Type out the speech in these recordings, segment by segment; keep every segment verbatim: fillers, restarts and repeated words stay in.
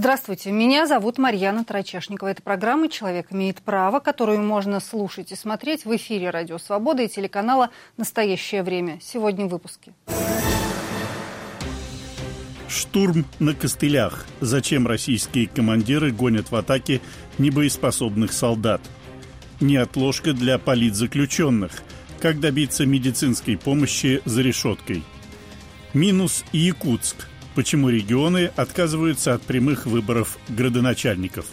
Здравствуйте, меня зовут Марьяна Тарачешникова. Это программа «Человек имеет право», которую можно слушать и смотреть в эфире «Радио Свобода» и телеканала «Настоящее время». Сегодня в выпуске. Штурм на костылях. Зачем российские командиры гонят в атаке небоеспособных солдат? Неотложка для политзаключенных. Как добиться медицинской помощи за решеткой? Минус Якутск. Почему регионы отказываются от прямых выборов градоначальников?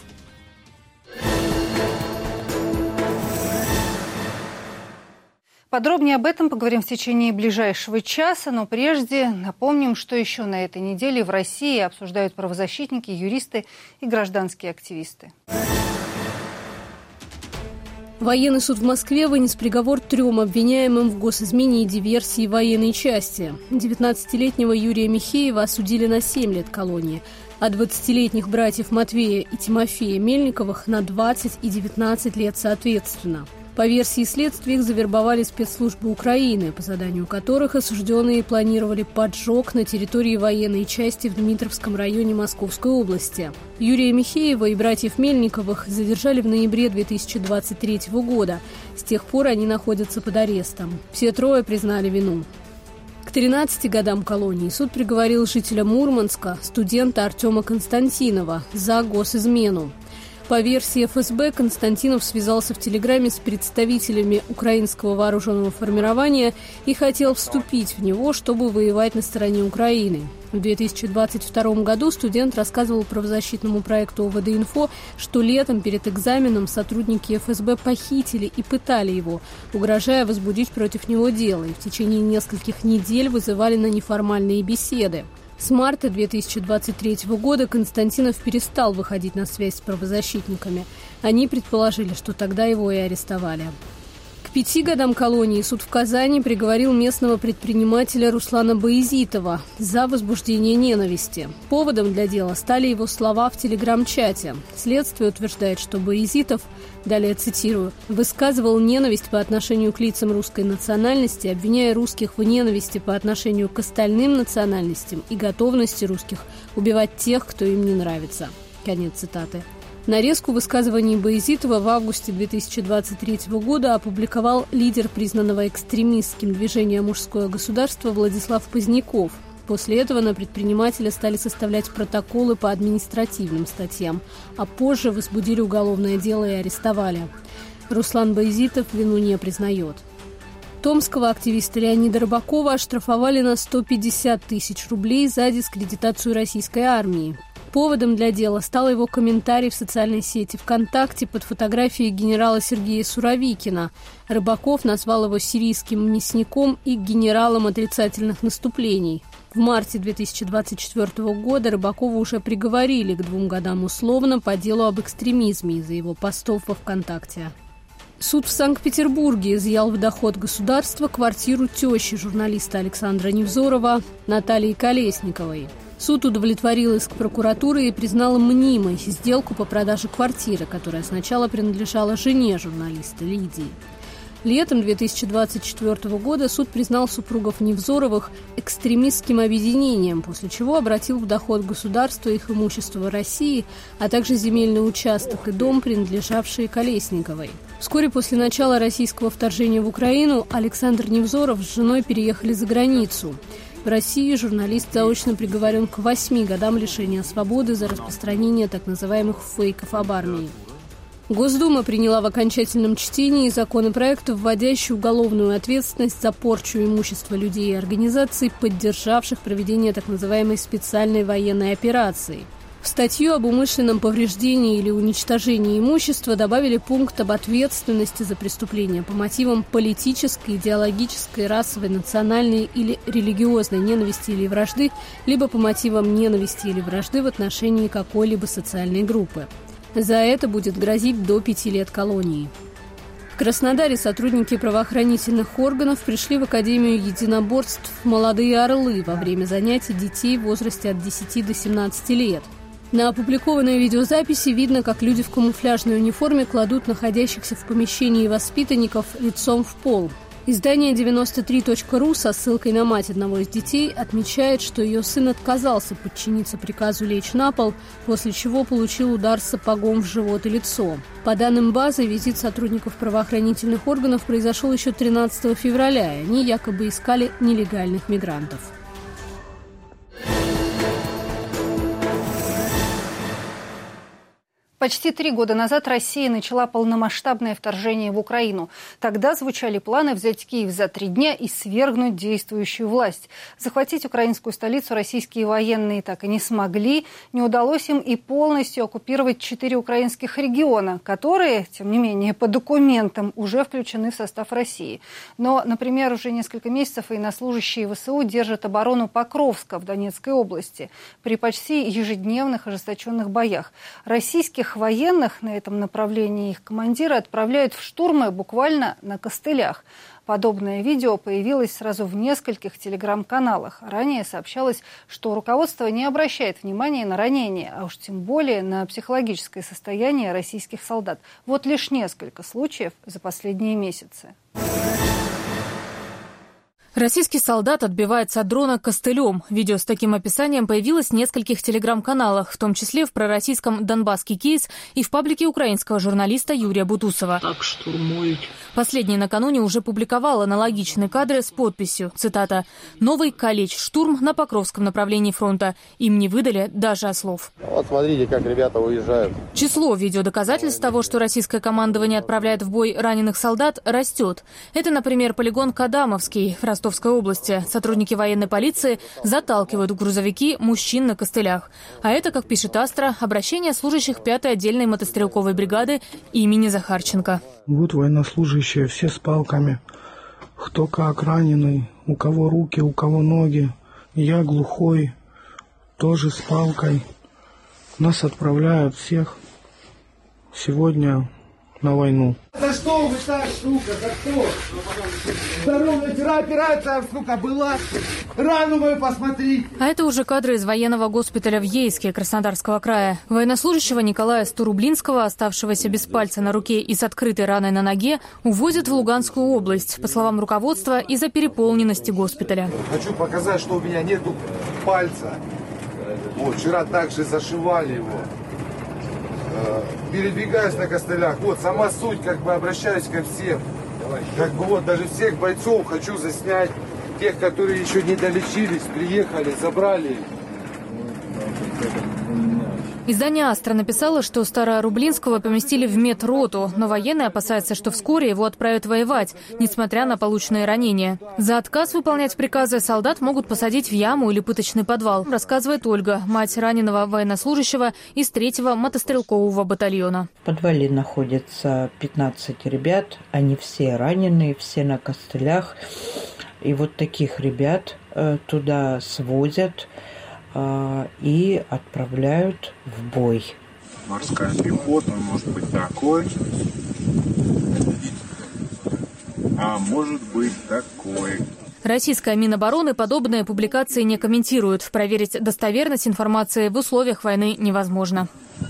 Подробнее об этом поговорим в течение ближайшего часа, но прежде напомним, что еще на этой неделе в России обсуждают правозащитники, юристы и гражданские активисты. Военный суд в Москве вынес приговор трем обвиняемым в госизмене и диверсии военной части. девятнадцатилетнего Юрия Михеева осудили на семь лет колонии, а двадцатилетних братьев Матвея и Тимофея Мельниковых на двадцать и девятнадцать лет соответственно. По версии следствия, их завербовали спецслужбы Украины, по заданию которых осужденные планировали поджог на территории военной части в Дмитровском районе Московской области. Юрия Михеева и братьев Мельниковых задержали в ноябре две тысячи двадцать третьего года. С тех пор они находятся под арестом. Все трое признали вину. К тринадцати годам колонии суд приговорил жителя Мурманска, студента Артема Константинова, за госизмену. По версии эф эс бэ, Константинов связался в Телеграме с представителями украинского вооруженного формирования и хотел вступить в него, чтобы воевать на стороне Украины. В две тысячи двадцать втором году студент рассказывал правозащитному проекту о вэ дэ инфо, что летом перед экзаменом сотрудники эф эс бэ похитили и пытали его, угрожая возбудить против него дело, и в течение нескольких недель вызывали на неформальные беседы. С марта две тысячи двадцать третьего года Константинов перестал выходить на связь с правозащитниками. Они предположили, что тогда его и арестовали. К пяти годам колонии суд в Казани приговорил местного предпринимателя Руслана Баязитова за возбуждение ненависти. Поводом для дела стали его слова в телеграм-чате. Следствие утверждает, что Баязитов, далее цитирую, высказывал ненависть по отношению к лицам русской национальности, обвиняя русских в ненависти по отношению к остальным национальностям и готовности русских убивать тех, кто им не нравится. Конец цитаты. Нарезку высказываний Баязитова в августе две тысячи двадцать третьего года опубликовал лидер признанного экстремистским движения «Мужское государство» Владислав Поздняков. После этого на предпринимателя стали составлять протоколы по административным статьям, а позже возбудили уголовное дело и арестовали. Руслан Баязитов вину не признает. Томского активиста Леонида Рыбакова оштрафовали на сто пятьдесят тысяч рублей за дискредитацию российской армии. Поводом для дела стал его комментарий в социальной сети ВКонтакте под фотографией генерала Сергея Суровикина. Рыбаков назвал его сирийским мясником и генералом отрицательных наступлений. В марте две тысячи двадцать четвертого года Рыбакова уже приговорили к двум годам условно по делу об экстремизме из-за его постов во ВКонтакте. Суд в Санкт-Петербурге изъял в доход государства квартиру тещи журналиста Александра Невзорова Натальи Колесниковой. Суд удовлетворил иск прокуратуры и признал мнимой сделку по продаже квартиры, которая сначала принадлежала жене журналиста Лидии. Летом две тысячи двадцать четвертого года суд признал супругов Невзоровых экстремистским объединением, после чего обратил в доход государства их имущество в России, а также земельный участок и дом, принадлежавшие Колесниковой. Вскоре после начала российского вторжения в Украину Александр Невзоров с женой переехали за границу. В России журналист заочно приговорен к восьми годам лишения свободы за распространение так называемых фейков об армии. Госдума приняла в окончательном чтении законопроект, вводящий уголовную ответственность за порчу имущества людей и организаций, поддержавших проведение так называемой специальной военной операции. В статью об умышленном повреждении или уничтожении имущества добавили пункт об ответственности за преступления по мотивам политической, идеологической, расовой, национальной или религиозной ненависти или вражды, либо по мотивам ненависти или вражды в отношении какой-либо социальной группы. За это будет грозить до пяти лет колонии. В Краснодаре сотрудники правоохранительных органов пришли в Академию единоборств «Молодые орлы» во время занятий детей в возрасте от десяти до семнадцати лет. На опубликованной видеозаписи видно, как люди в камуфляжной униформе кладут находящихся в помещении воспитанников лицом в пол. Издание девяносто три точка ру со ссылкой на мать одного из детей отмечает, что ее сын отказался подчиниться приказу лечь на пол, после чего получил удар сапогом в живот и лицо. По данным базы, визит сотрудников правоохранительных органов произошел еще тринадцатого февраля, и они якобы искали нелегальных мигрантов. Почти три года назад Россия начала полномасштабное вторжение в Украину. Тогда звучали планы взять Киев за три дня и свергнуть действующую власть. Захватить украинскую столицу российские военные так и не смогли. Не удалось им и полностью оккупировать четыре украинских региона, которые, тем не менее, по документам уже включены в состав России. Но, например, уже несколько месяцев военнослужащие ВСУ держат оборону Покровска в Донецкой области при почти ежедневных ожесточенных боях. Российских военных на этом направлении их командиры отправляют в штурмы буквально на костылях. Подобное видео появилось сразу в нескольких телеграм-каналах. Ранее сообщалось, что руководство не обращает внимания на ранения, а уж тем более на психологическое состояние российских солдат. Вот лишь несколько случаев за последние месяцы. Российский солдат отбивается от дрона костылем. Видео с таким описанием появилось в нескольких телеграм-каналах, в том числе в пророссийском «Донбасский кейс» и в паблике украинского журналиста Юрия Бутусова. Так штурмуют. Последний накануне уже публиковал аналогичные кадры с подписью, цитата, «Новый Калич штурм на Покровском направлении фронта. Им не выдали даже ослов». Вот смотрите, как ребята уезжают. Число видеодоказательств того, что российское командование отправляет в бой раненых солдат, растет. Это, например, полигон Кадамовский в Ростовской области. Сотрудники военной полиции заталкивают в грузовики мужчин на костылях. А это, как пишет Астра, обращение служащих пятой отдельной мотострелковой бригады имени Захарченко. Вот военнослужащие, все с палками. Кто как раненый, у кого руки, у кого ноги. Я глухой, тоже с палкой. Нас отправляют всех сегодня на войну. За что вы так, сука, за что? Здоровье, вчера операция, сука, была. Рану мою посмотри. А это уже кадры из военного госпиталя в Ейске Краснодарского края. Военнослужащего Николая Стурублинского, оставшегося без пальца на руке и с открытой раной на ноге, увозят в Луганскую область, по словам руководства, из-за переполненности госпиталя. Хочу показать, что у меня нету пальца. Вот, вчера также зашивали его. Передвигаюсь на костылях. Вот, сама суть, как бы обращаюсь ко всем. Как бы вот, даже всех бойцов хочу заснять. Тех, которые еще не долечились, приехали, забрали. Издание «Астра» написало, что Старорублинского поместили в медроту, но военные опасаются, что вскоре его отправят воевать, несмотря на полученные ранения. За отказ выполнять приказы солдат могут посадить в яму или пыточный подвал, рассказывает Ольга, мать раненого военнослужащего из третьего мотострелкового батальона. В подвале находится пятнадцать ребят, они все раненые, все на костылях. И вот таких ребят э, туда свозят э, и отправляют в бой. Морская пехота может быть такой, а может быть такой. Российская Минобороны подобные публикации не комментирует. Проверить достоверность информации в условиях войны невозможно.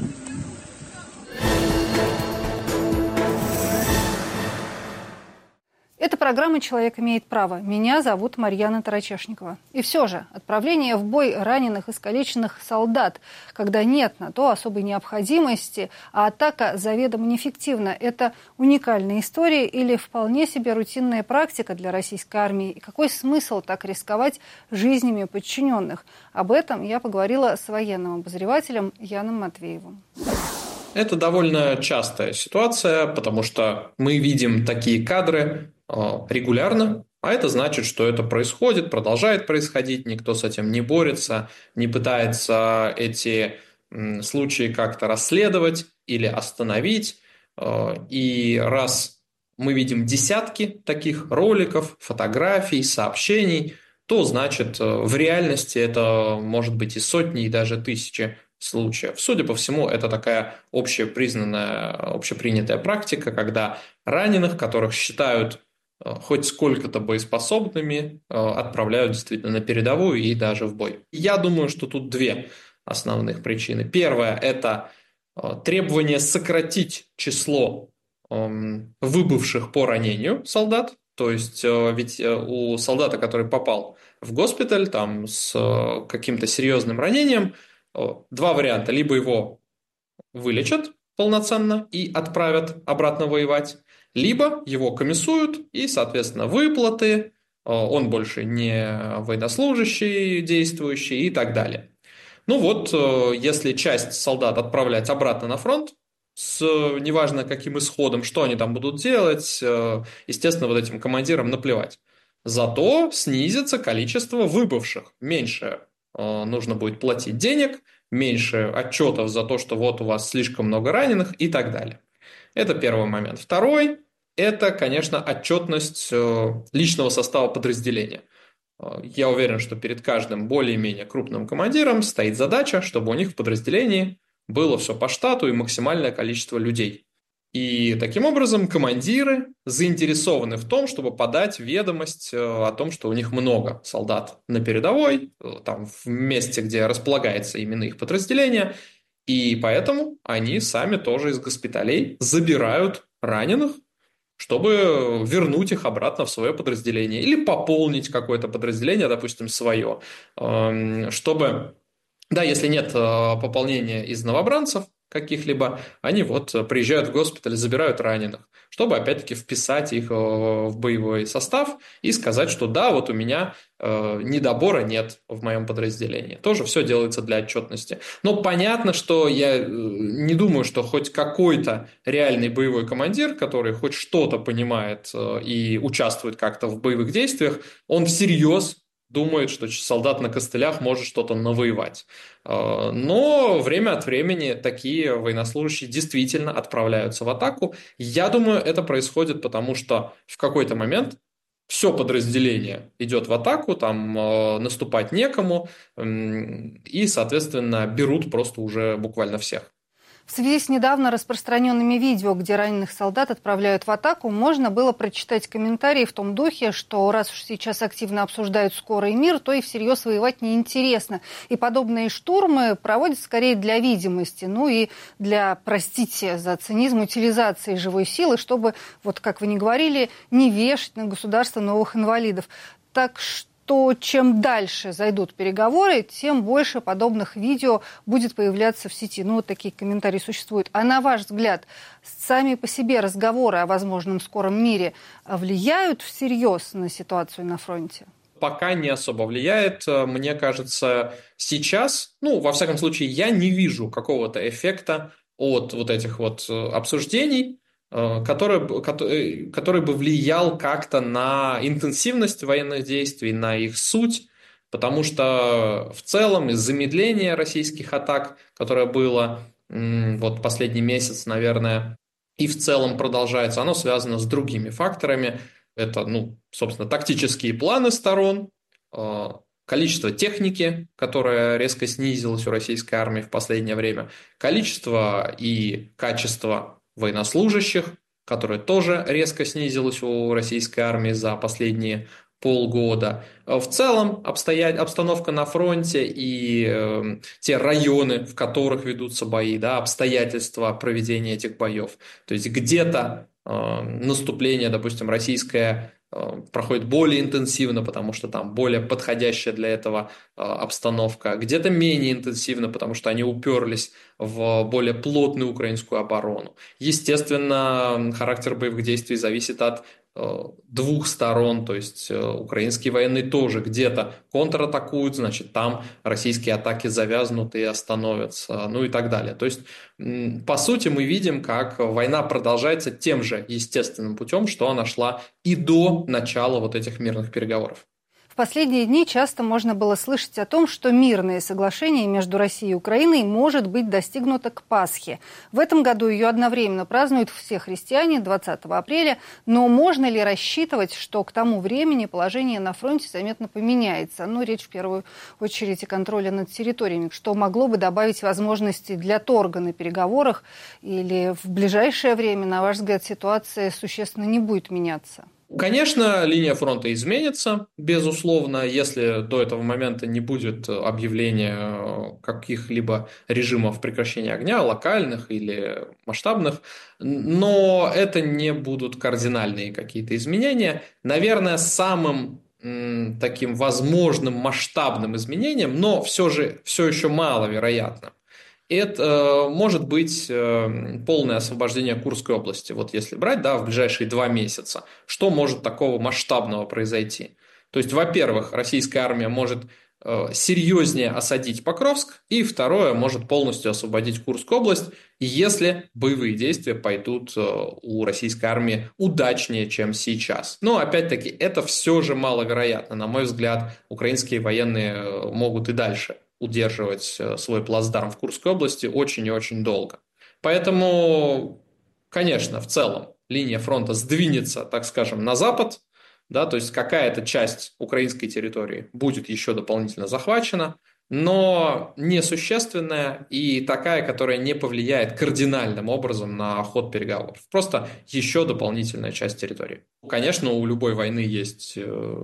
Это программа «Человек имеет право». Меня зовут Марьяна Тарачешникова. И все же, отправление в бой раненых, искалеченных солдат, когда нет на то особой необходимости, а атака заведомо неэффективна, это уникальная история или вполне себе рутинная практика для российской армии? И какой смысл так рисковать жизнями подчиненных? Об этом я поговорила с военным обозревателем Яном Матвеевым. Это довольно частая ситуация, потому что мы видим такие кадры регулярно, а это значит, что это происходит, продолжает происходить, никто с этим не борется, не пытается эти случаи как-то расследовать или остановить. И раз мы видим десятки таких роликов, фотографий, сообщений, то значит в реальности это может быть и сотни, и даже тысячи случаев. Судя по всему, это такая общепризнанная, общепринятая практика, когда раненых, которых считают хоть сколько-то боеспособными, отправляют действительно на передовую и даже в бой. Я думаю, что тут две основных причины. Первая – это требование сократить число выбывших по ранению солдат То есть ведь у солдата, который попал в госпиталь там, с каким-то серьезным ранением, два варианта. Либо его вылечат полноценно и отправят обратно воевать, либо его комиссуют и, соответственно, выплаты, он больше не военнослужащий действующий и так далее. Ну вот, если часть солдат отправлять обратно на фронт, с неважно каким исходом, что они там будут делать, естественно, вот этим командирам наплевать. Зато снизится количество выбывших. Меньше нужно будет платить денег, меньше отчетов за то, что вот у вас слишком много раненых и так далее. Это первый момент. Второй – это, конечно, отчетность личного состава подразделения. Я уверен, что перед каждым более-менее крупным командиром стоит задача, чтобы у них в подразделении было все по штату и максимальное количество людей. И таким образом командиры заинтересованы в том, чтобы подать ведомость о том, что у них много солдат на передовой, там в месте, где располагается именно их подразделение, и поэтому они сами тоже из госпиталей забирают раненых, чтобы вернуть их обратно в свое подразделение или пополнить какое-то подразделение, допустим, свое, чтобы, да, если нет пополнения из новобранцев каких-либо, они вот приезжают в госпиталь, забирают раненых, чтобы опять-таки вписать их в боевой состав и сказать, что да, вот у меня недобора нет в моем подразделении. Тоже все делается для отчетности. Но понятно, что я не думаю, что хоть какой-то реальный боевой командир, который хоть что-то понимает и участвует как-то в боевых действиях, он всерьез думает, что солдат на костылях может что-то навоевать. Но время от времени такие военнослужащие действительно отправляются в атаку. Я думаю, это происходит потому, что в какой-то момент все подразделение идет в атаку, там наступать некому, и, соответственно, берут просто уже буквально всех. В связи с недавно распространенными видео, где раненых солдат отправляют в атаку, можно было прочитать комментарии в том духе, что раз уж сейчас активно обсуждают скорый мир, то и всерьез воевать неинтересно. И подобные штурмы проводят скорее для видимости, ну и для, простите за цинизм, утилизации живой силы, чтобы, вот как вы не говорили, не вешать на государство новых инвалидов. Так что то чем дальше зайдут переговоры, тем больше подобных видео будет появляться в сети. Ну, вот такие комментарии существуют. А на ваш взгляд, сами по себе разговоры о возможном скором мире влияют всерьез на ситуацию на фронте? Пока не особо влияет. Мне кажется, сейчас, ну, во всяком случае, я не вижу какого-то эффекта от вот этих вот обсуждений, Который, который, который бы влиял как-то на интенсивность военных действий, на их суть, потому что в целом из замедления российских атак, которое было вот последний месяц, наверное, и в целом продолжается, оно связано с другими факторами. Это, ну, собственно, тактические планы сторон, количество техники, которое резко снизилось у российской армии в последнее время, количество и качество военнослужащих, которое тоже резко снизилось у российской армии за последние полгода. В целом обстоять, обстановка на фронте и э, те районы, в которых ведутся бои, да, обстоятельства проведения этих боев. То есть где-то э, наступление, допустим, российское проходит более интенсивно, потому что там более подходящая для этого обстановка, где-то менее интенсивно, потому что они уперлись в более плотную украинскую оборону. Естественно, характер боевых действий зависит от двух сторон, то есть украинские военные тоже где-то контратакуют, значит, там российские атаки завязнут и остановятся, ну и так далее. То есть, по сути, мы видим, как война продолжается тем же естественным путем, что она шла и до начала вот этих мирных переговоров. В последние дни часто можно было слышать о том, что мирное соглашение между Россией и Украиной может быть достигнуто к Пасхе. В этом году ее одновременно празднуют все христиане двадцатого апреля, но можно ли рассчитывать, что к тому времени положение на фронте заметно поменяется? Ну, речь в первую очередь о контроле над территориями, что могло бы добавить возможности для торга на переговорах, или в ближайшее время, на ваш взгляд, ситуация существенно не будет меняться? Конечно, линия фронта изменится, безусловно, если до этого момента не будет объявления каких-либо режимов прекращения огня, локальных или масштабных, но это не будут кардинальные какие-то изменения. Наверное, самым м, таким возможным масштабным изменением, но все же все еще маловероятным, это может быть полное освобождение Курской области. Вот если брать, да, в ближайшие два месяца, что может такого масштабного произойти? То есть, во-первых, российская армия может серьезнее осадить Покровск, и второе, может полностью освободить Курскую область, если боевые действия пойдут у российской армии удачнее, чем сейчас. Но, опять-таки, это все же маловероятно. На мой взгляд, украинские военные могут и дальше удерживать свой плацдарм в Курской области очень и очень долго. Поэтому, конечно, в целом линия фронта сдвинется, так скажем, на запад, да, то есть какая-то часть украинской территории будет еще дополнительно захвачена, но несущественная и такая, которая не повлияет кардинальным образом на ход переговоров. Просто еще дополнительная часть территории. Конечно, у любой войны есть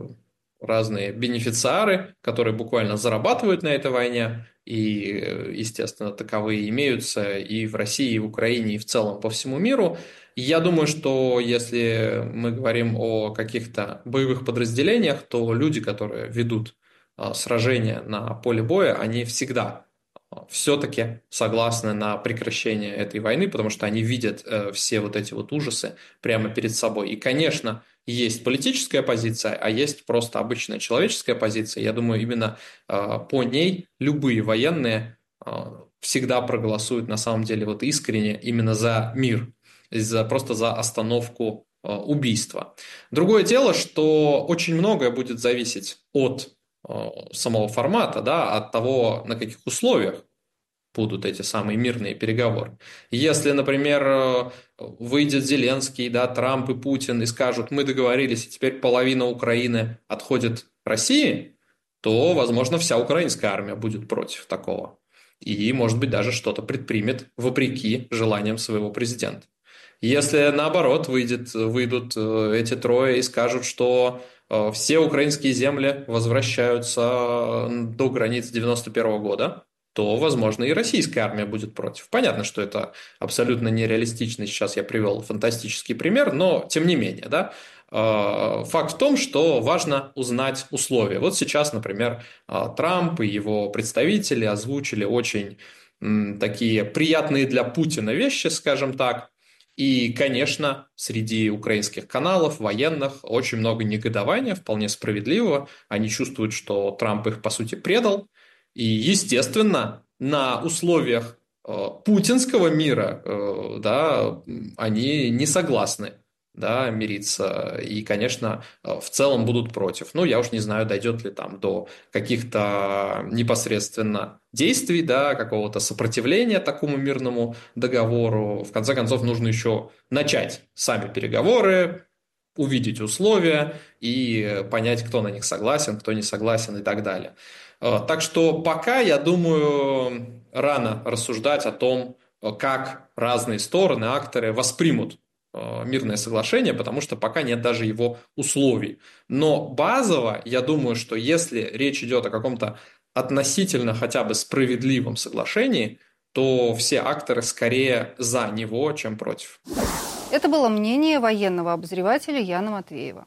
разные бенефициары, которые буквально зарабатывают на этой войне, и, естественно, таковые имеются и в России, и в Украине, и в целом по всему миру. Я думаю, что если мы говорим о каких-то боевых подразделениях, то люди, которые ведут сражения на поле боя, они всегда все-таки согласны на прекращение этой войны, потому что они видят все вот эти вот ужасы прямо перед собой. И, конечно, есть политическая позиция, а есть просто обычная человеческая позиция. Я думаю, именно э, по ней любые военные э, всегда проголосуют на самом деле вот искренне именно за мир, за, просто за остановку э, убийства. Другое дело, что очень многое будет зависеть от э, самого формата, да, от того, на каких условиях будут эти самые мирные переговоры. Если, например, выйдет Зеленский, да, Трамп и Путин и скажут, мы договорились, и теперь половина Украины отходит России, то, возможно, вся украинская армия будет против такого. И, может быть, даже что-то предпримет вопреки желаниям своего президента. Если, наоборот, выйдет, выйдут эти трое и скажут, что все украинские земли возвращаются до границ девяносто первого года, то, возможно, и российская армия будет против. Понятно, что это абсолютно нереалистично. Сейчас я привел фантастический пример, но тем не менее, да, факт в том, что важно узнать условия. Вот сейчас, например, Трамп и его представители озвучили очень такие приятные для Путина вещи, скажем так. И, конечно, среди украинских каналов, военных, очень много негодования, вполне справедливого. Они чувствуют, что Трамп их, по сути, предал. И, естественно, на условиях э, путинского мира э, да, они не согласны, да, мириться. И, конечно, в целом будут против. Ну, я уж не знаю, дойдет ли там до каких-то непосредственно действий, да, какого-то сопротивления такому мирному договору. В конце концов, нужно еще начать сами переговоры, увидеть условия и понять, кто на них согласен, кто не согласен и так далее. Так что пока, я думаю, рано рассуждать о том, как разные стороны, акторы воспримут мирное соглашение, потому что пока нет даже его условий. Но базово, я думаю, что если речь идет о каком-то относительно хотя бы справедливом соглашении, то все акторы скорее за него, чем против. Это было мнение военного обозревателя Яна Матвеева.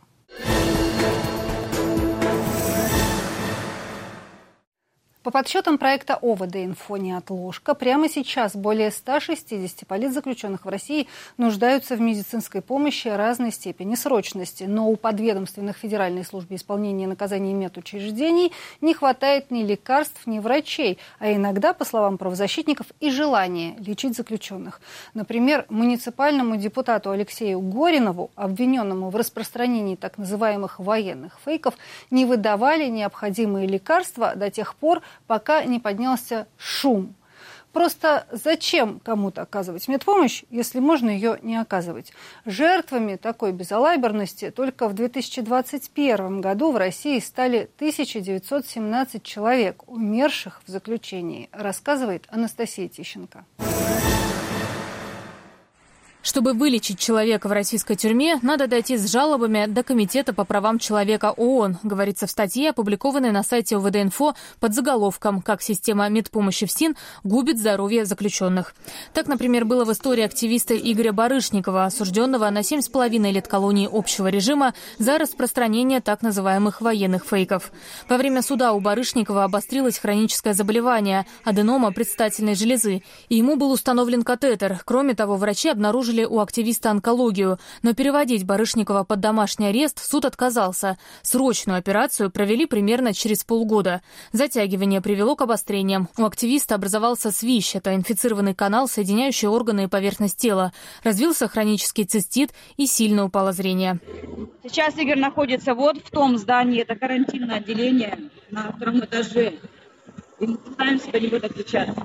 По подсчетам проекта ОВД-Инфо «Неотложка», прямо сейчас более ста шестидесяти политзаключенных в России нуждаются в медицинской помощи разной степени срочности. Но у подведомственных Федеральной службе исполнения наказаний и медучреждений не хватает ни лекарств, ни врачей, а иногда, по словам правозащитников, и желания лечить заключенных. Например, муниципальному депутату Алексею Горинову, обвиненному в распространении так называемых военных фейков, не выдавали необходимые лекарства до тех пор, пока не поднялся шум. Просто зачем кому-то оказывать медпомощь, если можно ее не оказывать? Жертвами такой безалаберности только в две тысячи двадцать первом году в России стали тысяча девятьсот семнадцать человек, умерших в заключении, рассказывает Анастасия Тищенко. Чтобы вылечить человека в российской тюрьме, надо дойти с жалобами до Комитета по правам человека ООН, говорится в статье, опубликованной на сайте ОВД-Инфо под заголовком «Как система медпомощи в СИН губит здоровье заключенных». Так, например, было в истории активиста Игоря Барышникова, осужденного на семь с половиной лет колонии общего режима за распространение так называемых военных фейков. Во время суда у Барышникова обострилось хроническое заболевание – аденома предстательной железы, и ему был установлен катетер. Кроме того, врачи обнаружили у активиста онкологию, но переводить Барышникова под домашний арест суд отказался. Срочную операцию провели примерно через полгода. Затягивание привело к обострениям. У активиста образовался СВИЩ, это инфицированный канал, соединяющий органы и поверхность тела. Развился хронический цистит и сильно упало зрение. Сейчас Игорь находится вот в том здании, это карантинное отделение на втором этаже. И мы пытаемся до него докричаться.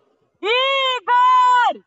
Игорь!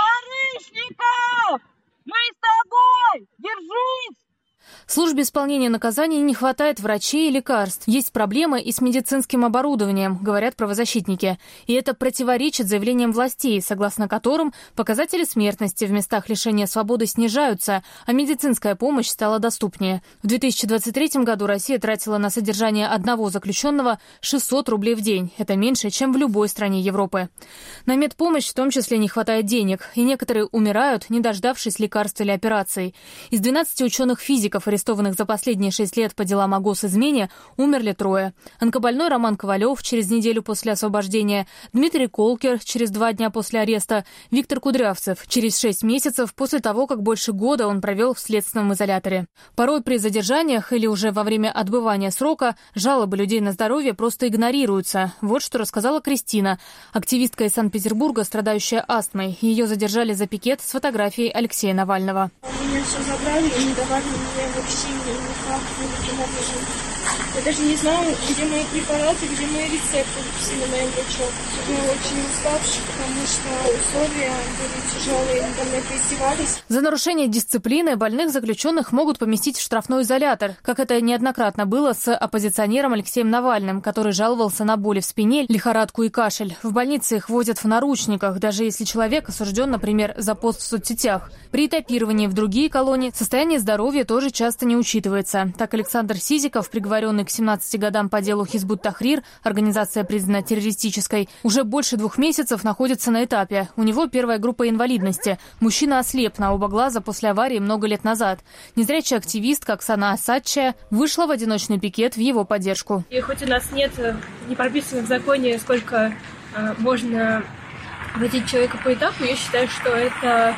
Барышников! Мы с тобой! Держись! Службе исполнения наказаний не хватает врачей и лекарств. Есть проблемы и с медицинским оборудованием, говорят правозащитники. И это противоречит заявлениям властей, согласно которым показатели смертности в местах лишения свободы снижаются, а медицинская помощь стала доступнее. В две тысячи двадцать третьем году Россия тратила на содержание одного заключенного шестьсот рублей в день. Это меньше, чем в любой стране Европы. На медпомощь в том числе не хватает денег, и некоторые умирают, не дождавшись лекарств или операций. Из двенадцати ученых-физиков, арестованных за последние шесть лет по делам о госизмене, умерли трое. Онкобольной Роман Ковалев через неделю после освобождения, Дмитрий Колкер через два дня после ареста, Виктор Кудрявцев через шесть месяцев после того, как больше года он провел в следственном изоляторе. Порой при задержаниях или уже во время отбывания срока жалобы людей на здоровье просто игнорируются. Вот что рассказала Кристина, активистка из Санкт-Петербурга, страдающая астмой. Ее задержали за пикет с фотографией Алексея Навального. Меня все забрали и не давали мне вообще никак, никаким образом. Я даже не знаю, где мои препараты, где мои рецепты выписаны моим врачом. Я очень уставший, потому что условия были тяжелые, они до меня издевались. За нарушение дисциплины больных заключенных могут поместить в штрафной изолятор, как это неоднократно было с оппозиционером Алексеем Навальным, который жаловался на боли в спине, лихорадку и кашель. В больнице их возят в наручниках, даже если человек осужден, например, за пост в соцсетях. При этапировании в другие колонии состояние здоровья тоже часто не учитывается. Так Александр Сизиков, приговоренный к семнадцати годам по делу Хизбут Тахрир, организация признана террористической, уже больше двух месяцев находится на этапе. У него первая группа инвалидности. Мужчина ослеп на оба глаза после аварии много лет назад. Незрячая активистка Оксана Асадчая вышла в одиночный пикет в его поддержку. И хоть у нас нет не прописано в законе, сколько э, можно водить человека по этапу, я считаю, что это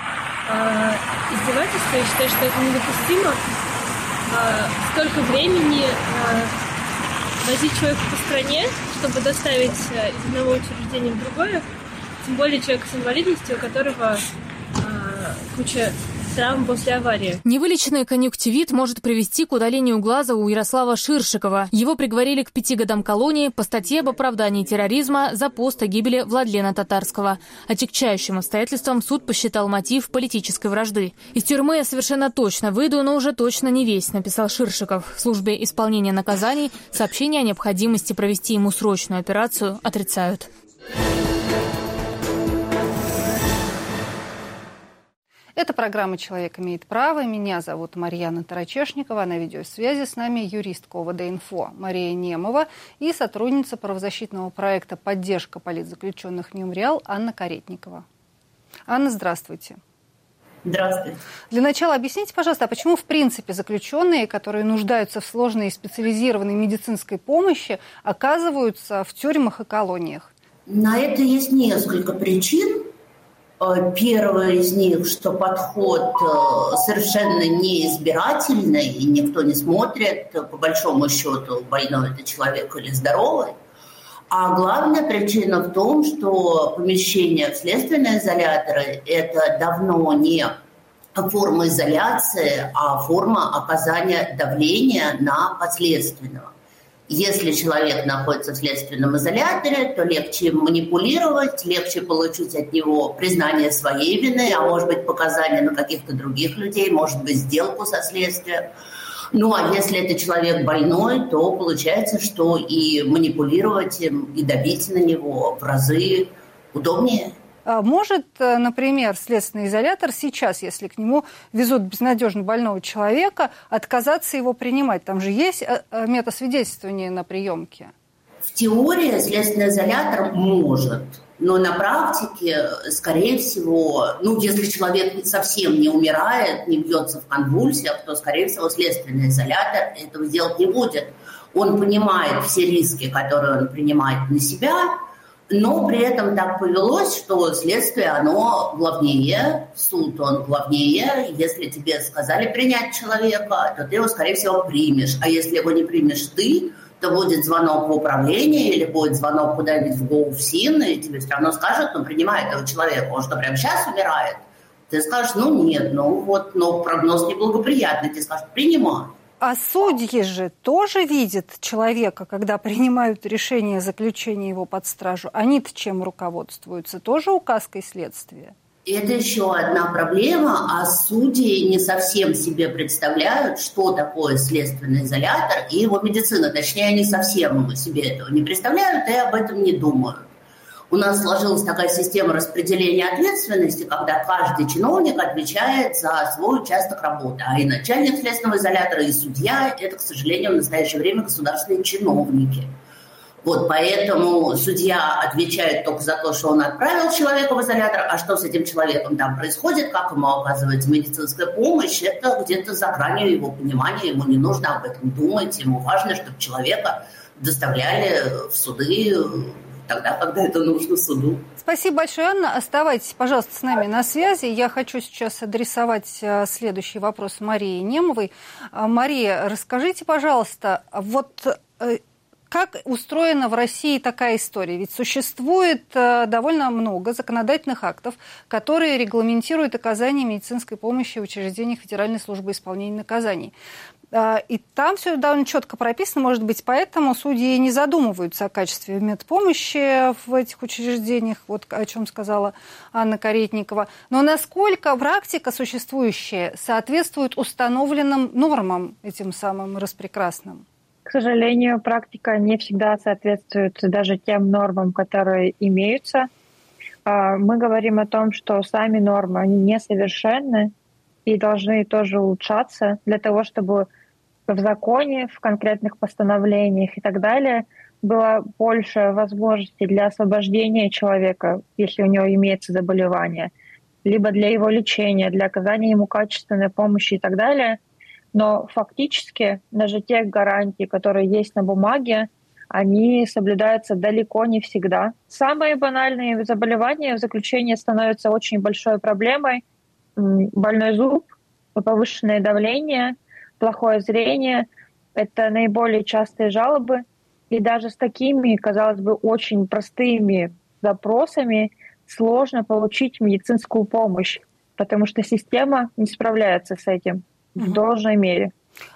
э, издевательство, я считаю, что это недопустимо. Э, столько времени э, возить человека по стране, чтобы доставить э, из одного учреждения в другое, тем более человека с инвалидностью, у которого э, куча травм после аварии. Невылеченный конъюнктивит может привести к удалению глаза у Ярослава Ширшикова. Его приговорили к пяти годам колонии по статье об оправдании терроризма за пост о гибели Владлена Татарского. Отягчающим обстоятельством суд посчитал мотив политической вражды. «Из тюрьмы я совершенно точно выйду, но уже точно не весь», написал Ширшиков. В службе исполнения наказаний сообщение о необходимости провести ему срочную операцию отрицают. Это программа «Человек имеет право». Меня зовут Марьяна Тарачешникова. На видеосвязи с нами юристка ОВД-Инфо Мария Немова и сотрудница правозащитного проекта «Поддержка политзаключенных Мемориал» Анна Каретникова. Анна, здравствуйте. Здравствуйте. Для начала объясните, пожалуйста, а почему в принципе заключенные, которые нуждаются в сложной и специализированной медицинской помощи, оказываются в тюрьмах и колониях? На это есть несколько причин. Первое из них, что подход совершенно неизбирательный, и никто не смотрит, по большому счету, больной это человек или здоровый. А главная причина в том, что помещение в следственные изоляторы – это давно не форма изоляции, а форма оказания давления на подследственного. Если человек находится в следственном изоляторе, то легче манипулировать, легче получить от него признание своей вины, а может быть показания на каких-то других людей, может быть сделку со следствием. Ну а если это человек больной, то получается, что и манипулировать им, и давить на него в разы удобнее. Может, например, следственный изолятор сейчас, если к нему везут безнадежно больного человека, отказаться его принимать? Там же есть метасвидетельствование на приемке. В теории следственный изолятор может, но на практике, скорее всего, ну, если человек совсем не умирает, не бьется в конвульсиях, то, скорее всего, следственный изолятор этого делать не будет. Он понимает все риски, которые он принимает на себя, но при этом так повелось, что следствие, оно главнее, суд, он главнее. Если тебе сказали принять человека, то ты его, скорее всего, примешь. А если его не примешь ты, то будет звонок в управление или будет звонок куда-нибудь в ГОУФСИН, и тебе все равно скажут, ну, принимай этого человека, он что, прямо сейчас умирает? Ты скажешь, ну, нет, ну, вот, но прогноз неблагоприятный, ты скажешь, принимай. А судьи же тоже видят человека, когда принимают решение о заключении его под стражу. Они-то чем руководствуются? Тоже указкой следствия? Это еще одна проблема, а судьи не совсем себе представляют, что такое следственный изолятор и его медицина. Точнее, они совсем себе этого не представляют и об этом не думают. У нас сложилась такая система распределения ответственности, когда каждый чиновник отвечает за свой участок работы. А и начальник следственного изолятора, и судья – это, к сожалению, в настоящее время государственные чиновники. Вот поэтому судья отвечает только за то, что он отправил человека в изолятор, а что с этим человеком там происходит, как ему оказывается медицинская помощь, это где-то за гранью его понимания, ему не нужно об этом думать, ему важно, чтобы человека доставляли в суды тогда, когда это нужно суду. Спасибо большое, Анна. Оставайтесь, пожалуйста, с нами на связи. Я хочу сейчас адресовать следующий вопрос Марии Немовой. Мария, расскажите, пожалуйста, вот как устроена в России такая история? Ведь существует довольно много законодательных актов, которые регламентируют оказание медицинской помощи в учреждениях Федеральной службы исполнения наказаний. И там все довольно четко прописано, может быть, поэтому судьи не задумываются о качестве медпомощи в этих учреждениях, вот о чем сказала Анна Каретникова. Но насколько практика существующая соответствует установленным нормам, этим самым распрекрасным? К сожалению, практика не всегда соответствует даже тем нормам, которые имеются. Мы говорим о том, что сами нормы, они несовершенны и должны тоже улучшаться для того, чтобы в законе, в конкретных постановлениях и так далее было больше возможностей для освобождения человека, если у него имеется заболевание, либо для его лечения, для оказания ему качественной помощи и так далее. Но фактически даже те гарантии, которые есть на бумаге, они соблюдаются далеко не всегда. Самые банальные заболевания в заключении становятся очень большой проблемой. Больной зуб, повышенное давление, плохое зрение — это наиболее частые жалобы. И даже с такими, казалось бы, очень простыми запросами сложно получить медицинскую помощь, потому что система не справляется с этим в должной мере.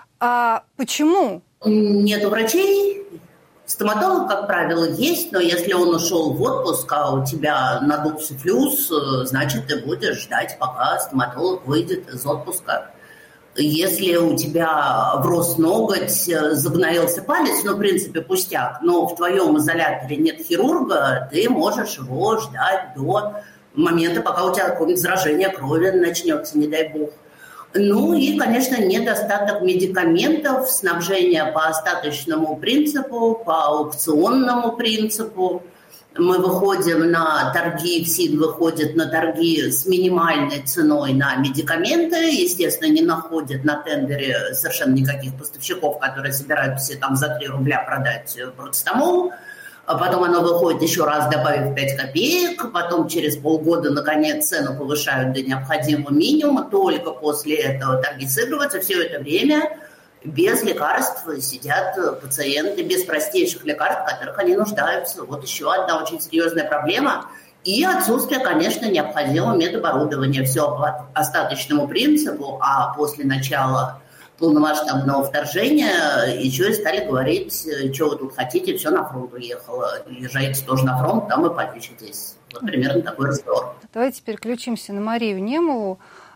А почему? Нет врачей. Стоматолог, как правило, есть, но если он ушел в отпуск, а у тебя надулся флюс, значит, ты будешь ждать, пока стоматолог выйдет из отпуска. Если у тебя врос ноготь, загноился палец, ну, в принципе, пустяк, но в твоем изоляторе нет хирурга, ты можешь его ждать до момента, пока у тебя какое-нибудь заражение крови начнется, не дай бог. Ну и, конечно, недостаток медикаментов, снабжение по остаточному принципу, по аукционному принципу. Мы выходим на торги, ФСИН выходит на торги с минимальной ценой на медикаменты. Естественно, не находят на тендере совершенно никаких поставщиков, которые собирают все там за три рубля продать парацетамол. А потом оно выходит еще раз, добавив пять копеек, потом через полгода, наконец, цену повышают до необходимого минимума, только после этого торги сыгрываются. Все это время без лекарств сидят пациенты, без простейших лекарств, в которых они нуждаются. Вот еще одна очень серьезная проблема. И отсутствие, конечно, необходимого медоборудования. Все по остаточному принципу, а после начала полномасштабного вторжения еще и стали говорить, что вы тут хотите, все на фронт уехало. Езжайте тоже на фронт, там и полечитесь. Вот примерно такой разговор. Давайте переключимся на Марию Немову.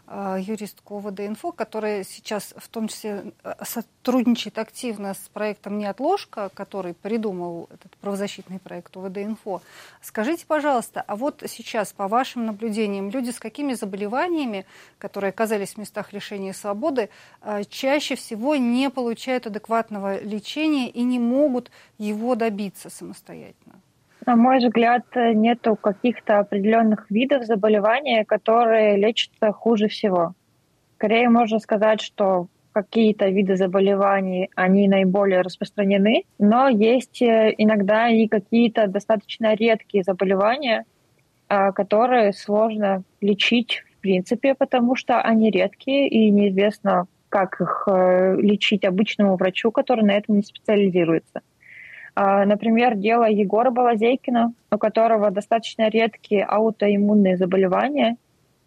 юристку ОВД-Инфо, которая сейчас в том числе сотрудничает активно с проектом «Неотложка», который придумал этот правозащитный проект ОВД-Инфо. Скажите, пожалуйста, а вот сейчас, по вашим наблюдениям, люди с какими заболеваниями, которые оказались в местах лишения свободы, чаще всего не получают адекватного лечения и не могут его добиться самостоятельно? На мой взгляд, нету каких-то определенных видов заболевания, которые лечатся хуже всего. Скорее можно сказать, что какие-то виды заболеваний, они наиболее распространены, но есть иногда и какие-то достаточно редкие заболевания, которые сложно лечить в принципе, потому что они редкие и неизвестно, как их лечить обычному врачу, который на этом не специализируется. Например, дело Егора Балазейкина, у которого достаточно редкие аутоиммунные заболевания.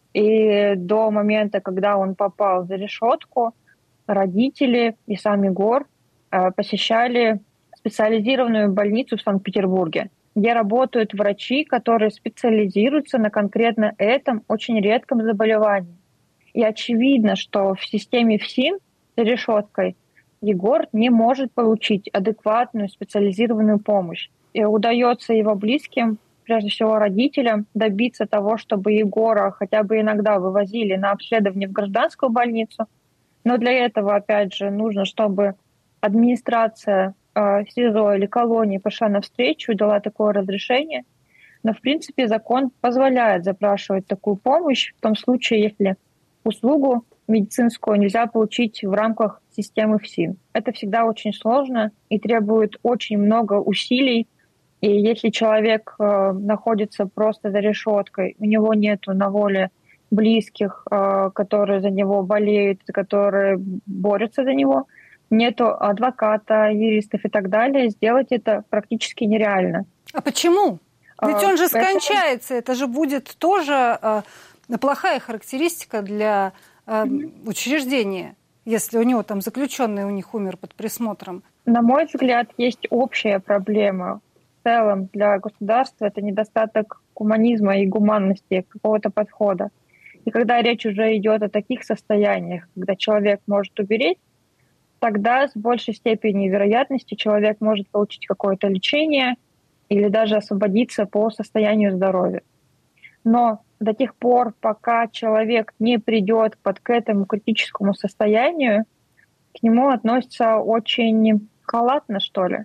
И до момента, когда он попал за решетку, родители и сам Егор посещали специализированную больницу в Санкт-Петербурге, где работают врачи, которые специализируются на конкретно этом очень редком заболевании. И очевидно, что в системе ФСИН за решеткой Егор не может получить адекватную специализированную помощь. И удается его близким, прежде всего родителям, добиться того, чтобы Егора хотя бы иногда вывозили на обследование в гражданскую больницу. Но для этого, опять же, нужно, чтобы администрация э, СИЗО или колонии пошла навстречу и дала такое разрешение. Но, в принципе, закон позволяет запрашивать такую помощь в том случае, если услугу медицинскую нельзя получить в рамках системы ФСИН. Это всегда очень сложно и требует очень много усилий. И если человек э, находится просто за решеткой, у него нет на воле близких, э, которые за него болеют, которые борются за него, нету адвоката, юристов и так далее, сделать это практически нереально. А почему? Ведь он же а, скончается, это... это же будет тоже э, плохая характеристика для учреждения, если у него там заключенный у них умер под присмотром? На мой взгляд, есть общая проблема. В целом для государства это недостаток гуманизма и гуманности какого-то подхода. И когда речь уже идет о таких состояниях, когда человек может умереть, тогда с большей степенью вероятности человек может получить какое-то лечение или даже освободиться по состоянию здоровья. Но до тех пор, пока человек не придет под к этому критическому состоянию, к нему относятся очень халатно, что ли,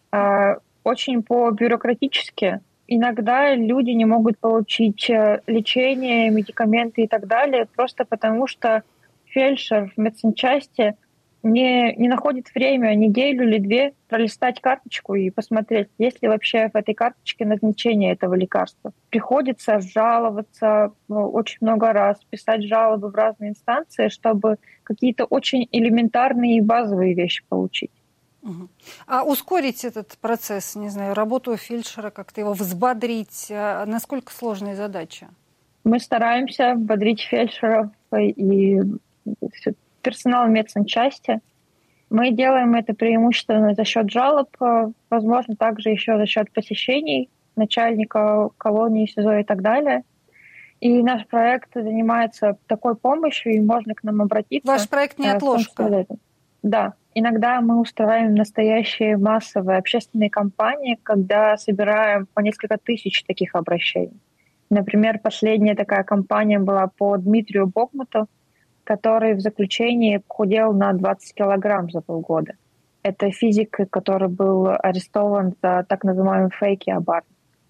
очень по-бюрократически. Иногда люди не могут получить лечение, медикаменты и так далее, просто потому что фельдшер в медсанчасти не, не находит время неделю или две пролистать карточку и посмотреть, есть ли вообще в этой карточке назначение этого лекарства. Приходится жаловаться очень много раз, писать жалобы в разные инстанции, чтобы какие-то очень элементарные и базовые вещи получить. Угу. А ускорить этот процесс, не знаю, работу фельдшера, как-то его взбодрить, насколько сложная задача? Мы стараемся бодрить фельдшеров и персонал медсанчасти. Мы делаем это преимущественно за счет жалоб, возможно, также еще за счет посещений начальника колонии, СИЗО и так далее. И наш проект занимается такой помощью, и можно к нам обратиться. Ваш проект «Неотложка». Да. Иногда мы устраиваем настоящие массовые общественные кампании, когда собираем по несколько тысяч таких обращений. Например, последняя такая кампания была по Дмитрию Богмуту, который в заключении похудел на двадцать килограмм за полгода. Это физик, который был арестован за так называемый фейки-абарт.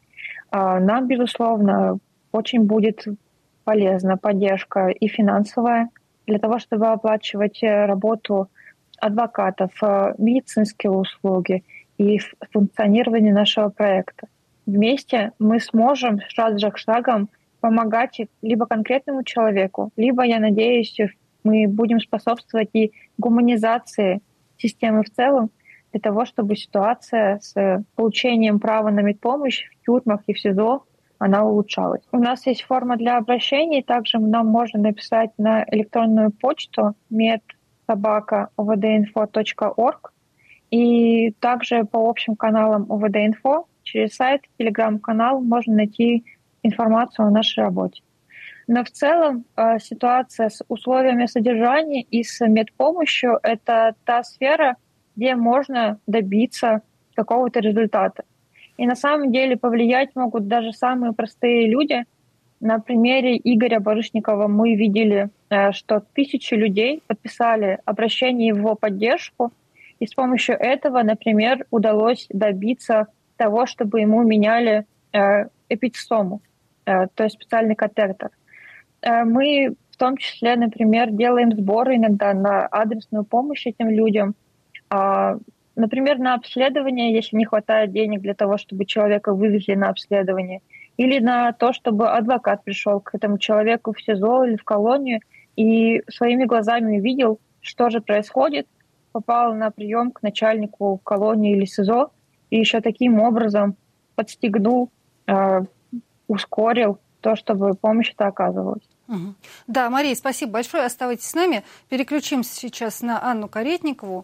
Нам, безусловно, очень будет полезна поддержка и финансовая для того, чтобы оплачивать работу адвокатов, медицинские услуги и функционирование нашего проекта. Вместе мы сможем шаг за шагом помогать либо конкретному человеку, либо, я надеюсь, мы будем способствовать и гуманизации системы в целом для того, чтобы ситуация с получением права на медпомощь в тюрьмах и в СИЗО она улучшалась. У нас есть форма для обращений, также нам можно написать на электронную почту мед собака о вэ дэ инфо точка орг и также по общим каналам о вэ дэ инфо через сайт, телеграм-канал можно найти информацию о нашей работе. Но в целом ситуация с условиями содержания и с медпомощью — это та сфера, где можно добиться какого-то результата. И на самом деле повлиять могут даже самые простые люди. На примере Игоря Барышникова мы видели, что тысячи людей подписали обращение в его поддержку, и с помощью этого, например, удалось добиться того, чтобы ему меняли эпицистому, то есть специальный катетер. Мы в том числе, например, делаем сборы иногда на адресную помощь этим людям. Например, на обследование, если не хватает денег для того, чтобы человека вывезли на обследование, или на то, чтобы адвокат пришел к этому человеку в СИЗО или в колонию и своими глазами увидел, что же происходит, попал на прием к начальнику колонии или СИЗО и еще таким образом подстегнул, э, ускорил то, чтобы помощь эта оказывалась. Угу. Да, Мария, спасибо большое. Оставайтесь с нами. Переключимся сейчас на Анну Каретникову.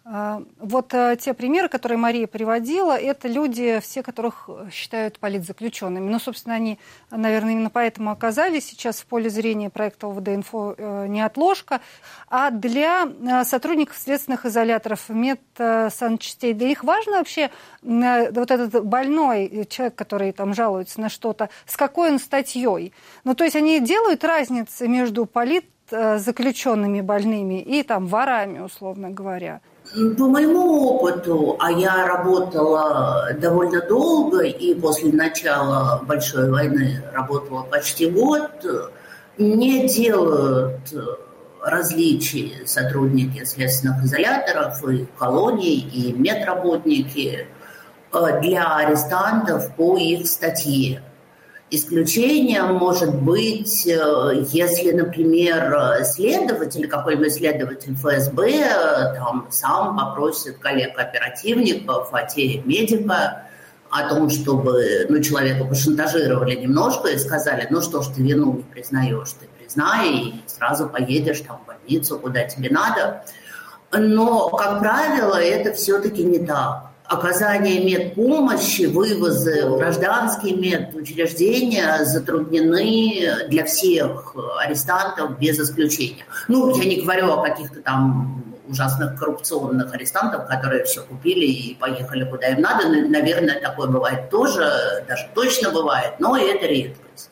Вот те примеры, которые Мария приводила, это люди, все которых считают политзаключенными. Ну, собственно, они, наверное, именно поэтому оказались сейчас в поле зрения проекта ОВД-Инфо «Неотложка». А для сотрудников следственных изоляторов, медсанчастей, для них важно вообще вот этот больной человек, который там жалуется на что-то, с какой он статьей? Ну, то есть они делают разницу между политзаключенными больными и там ворами, условно говоря? По моему опыту, а я работала довольно долго и после начала Большой войны работала почти год, не делают различий сотрудники следственных изоляторов и колоний, и медработники для арестантов по их статье. Исключением может быть, если, например, следователь, какой-нибудь следователь эф эс бэ там, сам попросит коллег-оперативников, а те медика, о том, чтобы ну, человека пошантажировали немножко и сказали, ну что ж, ты вину не признаешь, ты признай, и сразу поедешь там, в больницу, куда тебе надо. Но, как правило, это все-таки не так. Оказание медпомощи, вывозы в гражданские медучреждения затруднены для всех арестантов без исключения. Ну, я не говорю о каких-то там ужасных коррупционных арестантов, которые все купили и поехали куда им надо. Наверное, такое бывает тоже, даже точно бывает, но это редкость.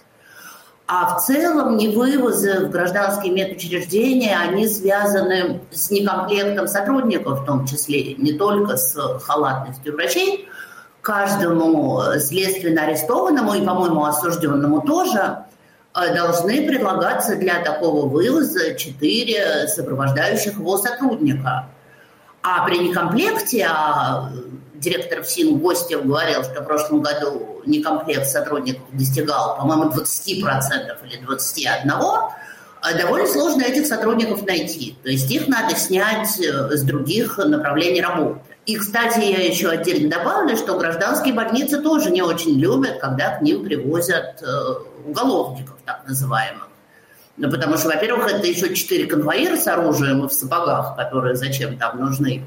А в целом невывозы в гражданские медучреждения, они связаны с некомплектом сотрудников, в том числе не только с халатностью врачей. Каждому следственно арестованному и, по-моему, осужденному тоже должны предлагаться для такого вывоза четыре сопровождающих его сотрудника. А при некомплекте, а директор ФСИН Гостев говорил, что в прошлом году некомплект сотрудников достигал, по-моему, двадцать процентов или двадцать один процент, довольно сложно этих сотрудников найти. То есть их надо снять с других направлений работы. И, кстати, я еще отдельно добавлю, что гражданские больницы тоже не очень любят, когда к ним привозят уголовников, так называемых. Ну, потому что, во-первых, это еще четыре конвоира с оружием и в сапогах, которые зачем там нужны.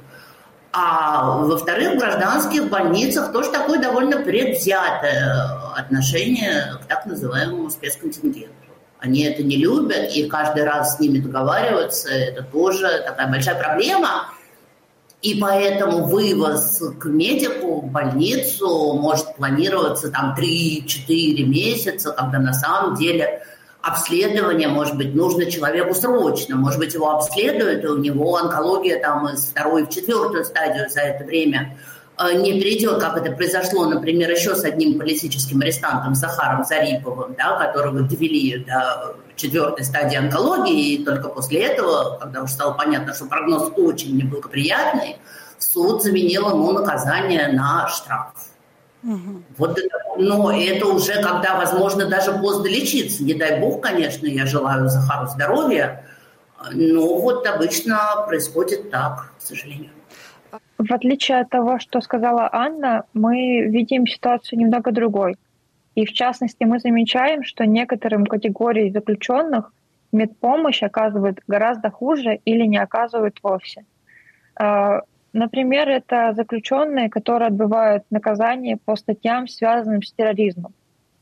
А во-вторых, в гражданских больницах тоже такое довольно предвзятое отношение к так называемому спецконтингенту. Они это не любят, и каждый раз с ними договариваться, это тоже такая большая проблема. И поэтому вывоз к медику в больницу может планироваться там три-четыре месяца, когда на самом деле обследование, может быть, нужно человеку срочно. Может быть, его обследуют, и у него онкология там из второй в четвертую стадию за это время не перейдет, как это произошло, например, еще с одним политическим арестантом Захаром Зариповым, да, которого довели до четвертой стадии онкологии, и только после этого, когда уже стало понятно, что прогноз очень неблагоприятный, суд заменил ему наказание на штраф. Угу. Вот это, но это уже когда, возможно, даже поздно лечиться. Не дай бог, конечно, я желаю Захару здоровья, но вот обычно происходит так, к сожалению. В отличие от того, что сказала Анна, мы видим ситуацию немного другой. И в частности, мы замечаем, что некоторым категориям заключенных медпомощь оказывают гораздо хуже или не оказывают вовсе. Например, это заключенные, которые отбывают наказание по статьям, связанным с терроризмом.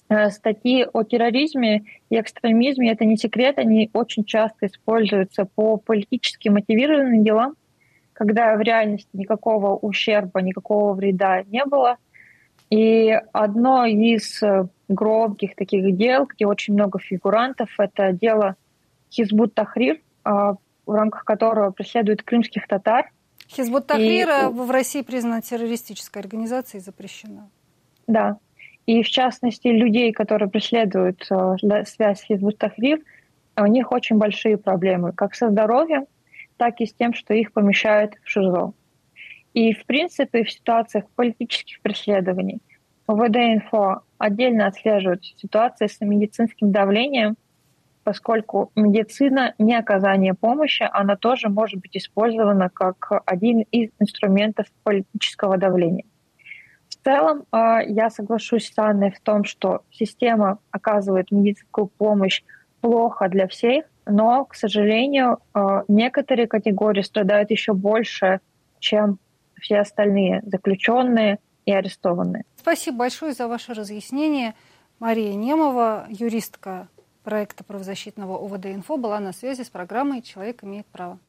статьи о терроризме и экстремизме, это не секрет, они очень часто используются по политически мотивированным делам, когда в реальности никакого ущерба, никакого вреда не было. И одно из громких таких дел, где очень много фигурантов, это дело Хизбут Тахрир, в рамках которого преследуют крымских татар. Хизбут Тахрир и... в России признана террористической организацией и запрещена. Да. И в частности, людей, которые преследуют связь с Хизбут Тахрир, у них очень большие проблемы, как со здоровьем, так и с тем, что их помещают в ШИЗО. И, в принципе, в ситуациях политических преследований ОВД-инфо отдельно отслеживает ситуацию с медицинским давлением, поскольку медицина, не оказание помощи, она тоже может быть использована как один из инструментов политического давления. В целом, я соглашусь с Анной в том, что система оказывает медицинскую помощь плохо для всех, но, к сожалению, некоторые категории страдают еще больше, чем все остальные заключенные и арестованные. Спасибо большое за ваше разъяснение. Мария Немова, юристка проекта правозащитного ОВД-инфо, была на связи с программой «Человек имеет право».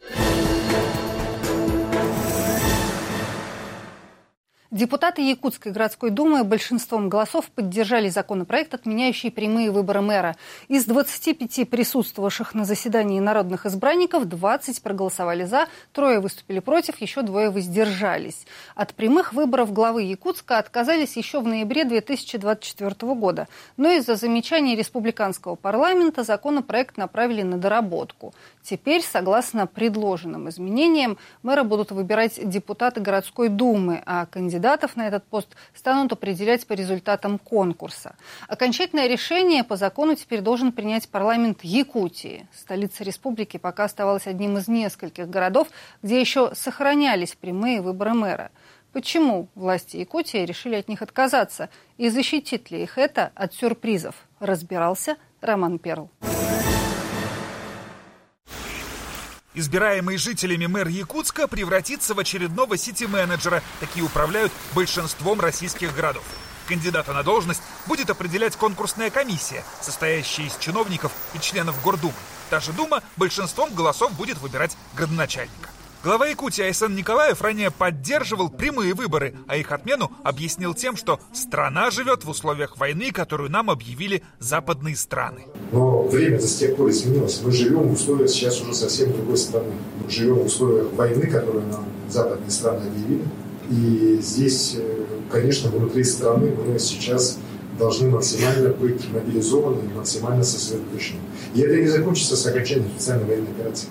Депутаты Якутской городской думы большинством голосов поддержали законопроект, отменяющий прямые выборы мэра. Из двадцати пяти присутствовавших на заседании народных избранников двадцать проголосовали «за», трое выступили против, еще двое воздержались. От прямых выборов главы Якутска отказались еще в ноябре две тысячи двадцать четвёртого года. Но из-за замечаний республиканского парламента законопроект направили на доработку. Теперь, согласно предложенным изменениям, мэра будут выбирать депутаты городской думы, а кандидаты Кандидатов на этот пост станут определять по результатам конкурса. Окончательное решение по закону теперь должен принять парламент Якутии. Столица республики пока оставалась одним из нескольких городов, где еще сохранялись прямые выборы мэра. Почему власти Якутии решили от них отказаться? И защитит ли их это от сюрпризов? Разбирался Роман Перл. Избираемый жителями мэр Якутска превратится в очередного сити-менеджера. Такие управляют большинством российских городов. Кандидата на должность будет определять конкурсная комиссия, состоящая из чиновников и членов Гордумы. Та же Дума большинством голосов будет выбирать градоначальника. Глава Якутии Айсен Николаев ранее поддерживал прямые выборы, а их отмену объяснил тем, что страна живет в условиях войны, которую нам объявили западные страны. Но время-то с тех пор изменилось. Мы живем в условиях сейчас уже совсем другой страны. Мы живем в условиях войны, которую нам западные страны объявили. И здесь, конечно, внутри страны мы сейчас должны максимально быть мобилизованы и максимально сосредоточены. И это не закончится с окончанием специальной военной операции.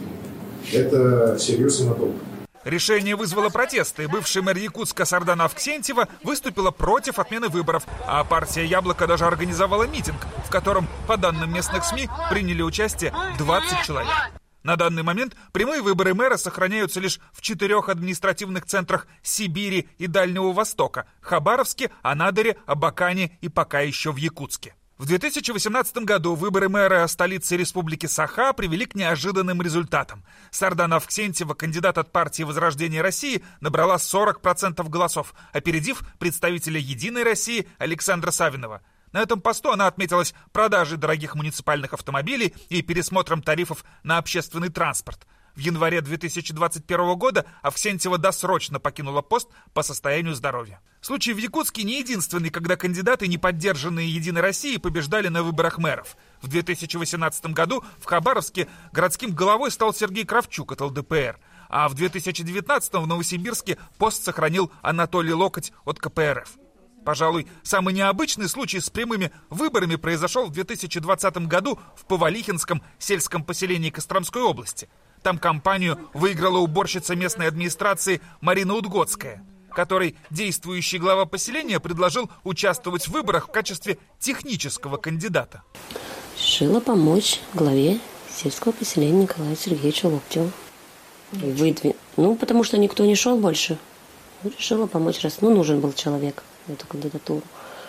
Это всерьез и надолго. Решение вызвало протесты. Бывший мэр Якутска Сардана Авксентьева выступила против отмены выборов. А партия «Яблоко» даже организовала митинг, в котором, по данным местных СМИ, приняли участие двадцать человек. На данный момент прямые выборы мэра сохраняются лишь в четырех административных центрах Сибири и Дальнего Востока – Хабаровске, Анадыре, Абакане и пока еще в Якутске. В две тысячи восемнадцатом году выборы мэра столицы республики Саха привели к неожиданным результатам. Сардана Авксентьева, кандидат от партии «Возрождение России», набрала сорок процентов голосов, опередив представителя «Единой России» Александра Савинова. На этом посту она отметилась продажей дорогих муниципальных автомобилей и пересмотром тарифов на общественный транспорт. В январе две тысячи двадцать первого года Авксентьева досрочно покинула пост по состоянию здоровья. Случай в Якутске не единственный, когда кандидаты, не поддержанные «Единой Россией», побеждали на выборах мэров. В две тысячи восемнадцатом году в Хабаровске городским головой стал Сергей Кравчук от эл дэ пэ эр, а в две тысячи девятнадцатом в Новосибирске пост сохранил Анатолий Локоть от ка пэ эр эф. Пожалуй, самый необычный случай с прямыми выборами произошел в две тысячи двадцатом году в Повалихинском сельском поселении Костромской области. Там кампанию выиграла уборщица местной администрации Марина Удгодская, которой действующий глава поселения предложил участвовать в выборах в качестве технического кандидата. Решила помочь главе сельского поселения Николаю Сергеевичу Локтеву. Выдвин... Ну, потому что никто не шел больше. Решила помочь, раз ну, нужен был человек на эту кандидатуру.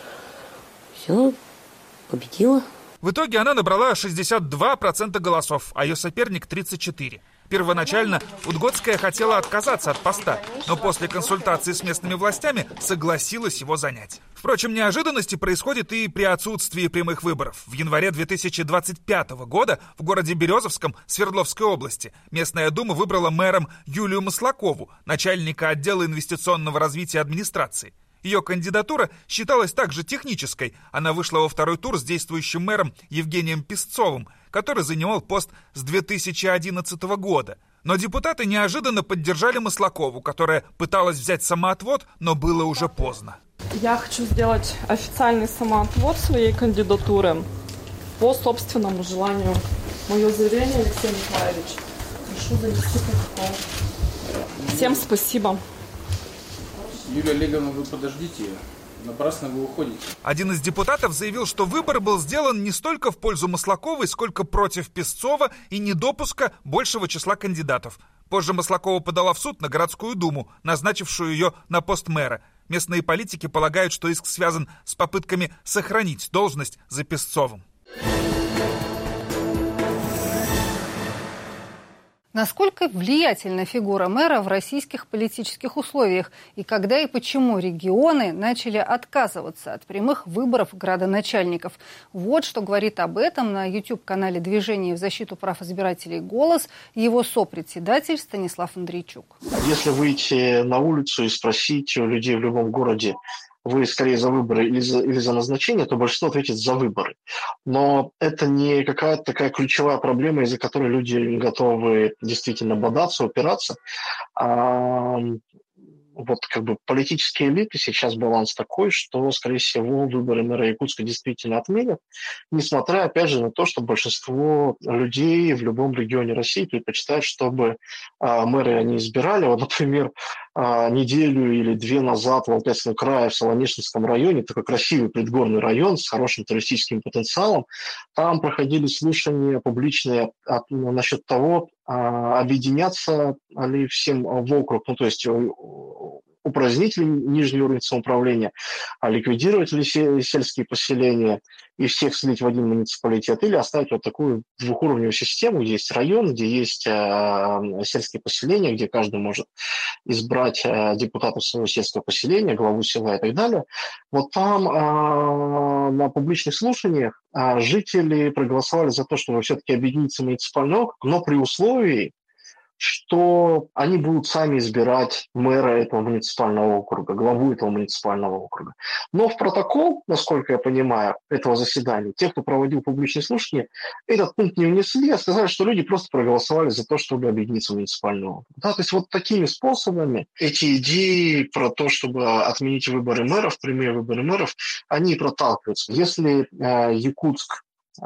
Все, победила. В итоге она набрала шестьдесят два процента голосов, а ее соперник тридцать четыре процента. Первоначально Удгодская хотела отказаться от поста, но после консультации с местными властями согласилась его занять. Впрочем, неожиданности происходят и при отсутствии прямых выборов. В январе две тысячи двадцать пятого года в городе Березовском Свердловской области местная дума выбрала мэром Юлию Маслакову, начальника отдела инвестиционного развития администрации. Ее кандидатура считалась также технической. Она вышла во второй тур с действующим мэром Евгением Песцовым, который занимал пост с две тысячи одиннадцатого года. Но депутаты неожиданно поддержали Маслакову, которая пыталась взять самоотвод, но было уже поздно. Я хочу сделать официальный самоотвод своей кандидатуры по собственному желанию. Мое заявление, Алексей Николаевич, прошу занести протокол. Всем спасибо. Юлия Олеговна, вы подождите, напрасно вы уходите. Один из депутатов заявил, что выбор был сделан не столько в пользу Маслаковой, сколько против Песцова и недопуска большего числа кандидатов. Позже Маслакова подала в суд на городскую думу, назначившую ее на пост мэра. Местные политики полагают, что иск связан с попытками сохранить должность за Песцовым. Насколько влиятельна фигура мэра в российских политических условиях и когда и почему регионы начали отказываться от прямых выборов градоначальников? Вот что говорит об этом на YouTube-канале «Движение в защиту прав избирателей «Голос» его сопредседатель Станислав Андрейчук. Если выйти на улицу и спросить у людей в любом городе, вы скорее за выборы или за, или за назначение, то большинство ответит за выборы. Но это не какая-то такая ключевая проблема, из-за которой люди готовы действительно бодаться, упираться. А, вот как бы политические элиты, сейчас баланс такой, что, скорее всего, выборы мэра Якутска действительно отменят, несмотря, опять же, на то, что большинство людей в любом регионе России предпочитают, чтобы а, мэры они избирали. Вот, например, неделю или две назад в Алтайском крае, в Солонечинском районе, такой красивый предгорный район с хорошим туристическим потенциалом, там проходили слушания публичные от, ну, насчет того, а, объединяться ли всем в округ, ну то есть упразднить ли нижний уровень самоуправления, а ликвидировать ли сельские поселения и всех слить в один муниципалитет, или оставить вот такую двухуровневую систему, где есть район, где есть э, сельские поселения, где каждый может избрать э, депутатов своего сельского поселения, главу села и так далее. Вот там э, на публичных слушаниях э, жители проголосовали за то, чтобы все-таки объединиться в муниципальный округ, но при условии, что они будут сами избирать мэра этого муниципального округа, главу этого муниципального округа. Но в протокол, насколько я понимаю, этого заседания, те, кто проводил публичные слушания, этот пункт не внесли, а сказали, что люди просто проголосовали за то, чтобы объединиться в муниципальный округ. Да, то есть вот такими способами эти идеи про то, чтобы отменить выборы мэров, прямые выборы мэров, они проталкиваются. Если э, Якутск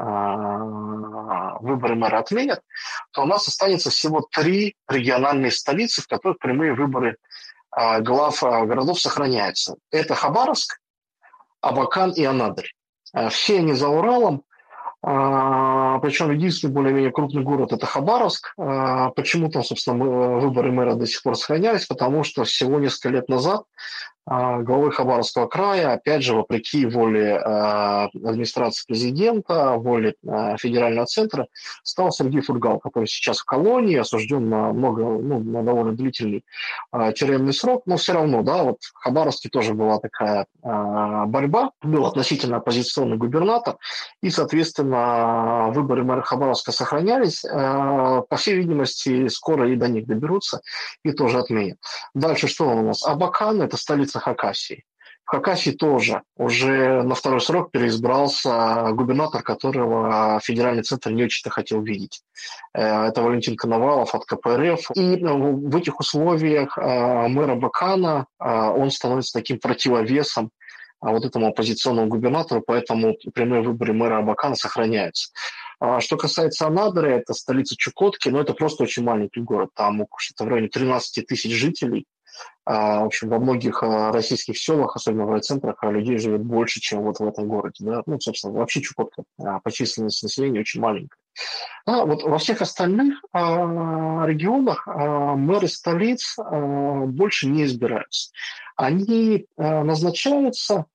выборы мэра отменят, то у нас останется всего три региональные столицы, в которых прямые выборы глав городов сохраняются. Это Хабаровск, Абакан и Анадырь. Все они за Уралом, причем единственный более-менее крупный город – это Хабаровск. Почему там, собственно, выборы мэра до сих пор сохранялись? Потому что всего несколько лет назад главой Хабаровского края, опять же, вопреки воле администрации президента, воле федерального центра, стал Сергей Фургал, который сейчас в колонии, осужден на много, ну, на довольно длительный тюремный срок, но все равно, да, вот в Хабаровске тоже была такая борьба, был относительно оппозиционный губернатор, и, соответственно, выборы мэра Хабаровска сохранялись, по всей видимости, скоро и до них доберутся, и тоже отменят. Дальше что у нас? Абакан – это столица Хакасии. В Хакасии тоже уже на второй срок переизбрался губернатор, которого федеральный центр не очень-то хотел видеть. Это Валентин Коновалов от ка пэ эр эф. И в этих условиях мэр Абакана, он становится таким противовесом вот этому оппозиционному губернатору, поэтому прямые выборы мэра Абакана сохраняются. Что касается Анадыря, это столица Чукотки, но это просто очень маленький город. Там что-то в районе тринадцать тысяч жителей. В общем, во многих российских селах, особенно в райцентрах, людей живет больше, чем вот в этом городе. Да? Ну, собственно, вообще Чукотка по численности населения очень маленькая. А вот во всех остальных а, регионах а, мэры столиц а, больше не избираются. Они а, назначаются